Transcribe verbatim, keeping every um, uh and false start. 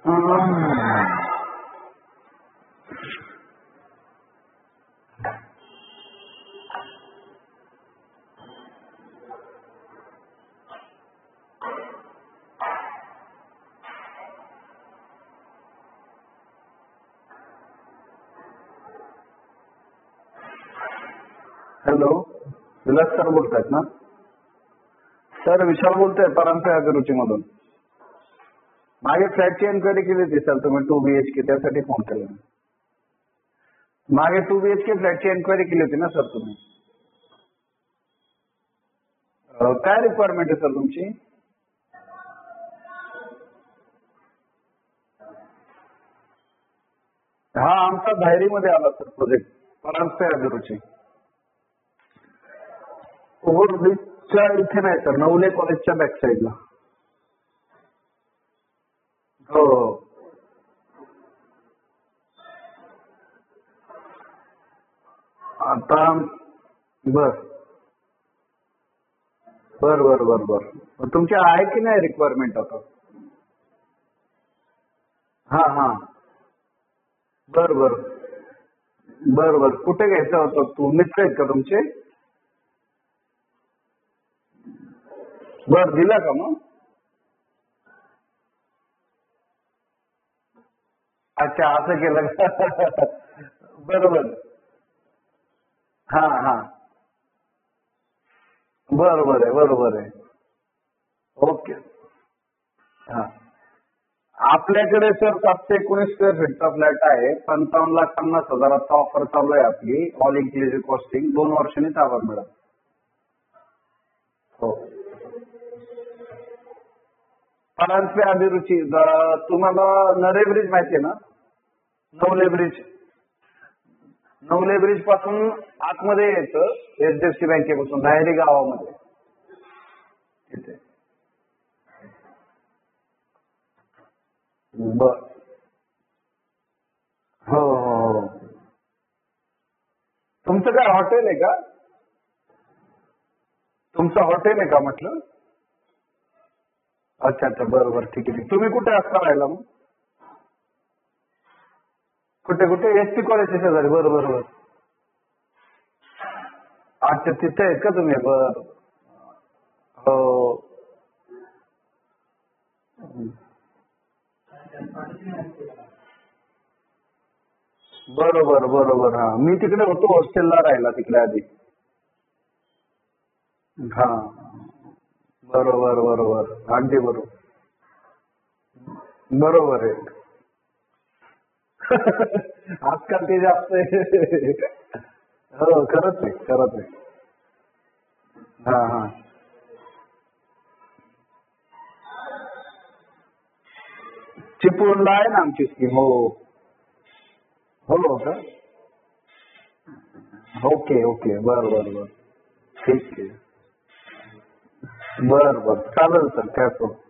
Hello, Vilas sir बोलतायत ना? Sir विशाल बोलतोय परांजपे अभिरुची मधून. मागे फ्लॅटची एन्क्वायरी केली होती सर तुम्ही टू बीएचके, त्यासाठी फोन केला. मागे टू बीएचके फ्लॅटची एन्क्वायरी केली होती ना सर तुम्ही? काय रिक्वायरमेंट आहे सर तुमची? हा, आमचा धायरीमध्ये आला सर प्रोजेक्ट, परांजपे अभिरुची. ओव्हरब्रिजच्या इथे नाही सर, नवले कॉलेजच्या बॅक साईडला. हो, आता बर बर बर बर बर तुमची आहे की नाही रिक्वायरमेंट आता? हा हा, बर बर बर बर कुठे घ्यायचं होतं? तू मित्र आहेत का तुमचे? बर, दिला का मग? अच्छा, असं केलं का? बरोबर. हा हा, बरोबर आहे बरोबर आहे. ओके. हा, आपल्याकडे सर सातशे एकोणीस स्क्वेअर फीटचा फ्लॅट आहे. पंचावन्न लाख पन्नास हजाराचा ऑफर चालू आहे आपली, ऑल इन्क्लुसिव्ह कॉस्टिंग. दोन वर्षांनी ताबा मिळेल. हो, परांजपे अभिरुची. तुम्हाला नरे ब्रिज माहिती आहे ना? नवले ब्रिज, नवले ब्रिज पासून आतमध्ये यायचं, एचडीएफसी बँकेपासून धायरी गावामध्ये तिथे. बर, हो हो हो. तुमचं काय हॉटेल आहे का? तुमचं हॉटेल आहे का म्हटलं? अच्छा अच्छा, बरं बरं, ठीक आहे. तुम्ही कुठे असता राहायला मग? कुठे कुठे? एस टी कॉलेजच्या शेजारी. बरं बरं बरं. अच्छा, तिथे आहेत का तुम्ही? बरं. हो, बरोबर बरोबर. हा, मी तिकडे होतो हॉस्टेलला राहायला तिकडे आधी. हा, बरोबर बरोबर, अगदी बरोबर. बरोबर आहे. आजकाल ते जास्त आहे. हो, खरंच आहे खरंच आहे. हा हा, चिपळूणला आहे ना आमची स्कीम. हो हो का? ओके ओके, बरं बरं बरं, ठीक आहे. बरं बरं, चालेल सर, काय प्रॉब्लेम.